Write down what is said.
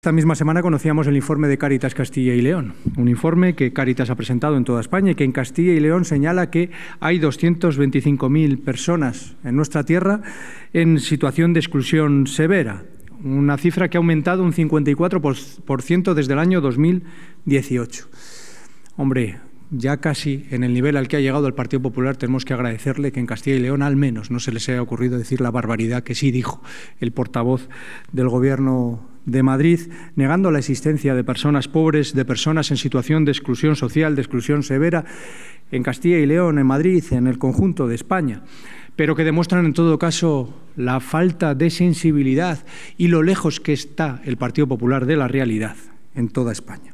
Esta misma semana conocíamos el informe de Cáritas Castilla y León, un informe que Cáritas ha presentado en toda España y que en Castilla y León señala que hay 225.000 personas en nuestra tierra en situación de exclusión severa, una cifra que ha aumentado un 54% desde el año 2018. Hombre, ya casi en el nivel al que ha llegado el Partido Popular tenemos que agradecerle que en Castilla y León al menos no se les haya ocurrido decir la barbaridad que sí dijo el portavoz del Gobierno de Madrid, negando la existencia de personas pobres, de personas en situación de exclusión social, de exclusión severa, en Castilla y León, en Madrid, en el conjunto de España, pero que demuestran en todo caso la falta de sensibilidad y lo lejos que está el Partido Popular de la realidad en toda España.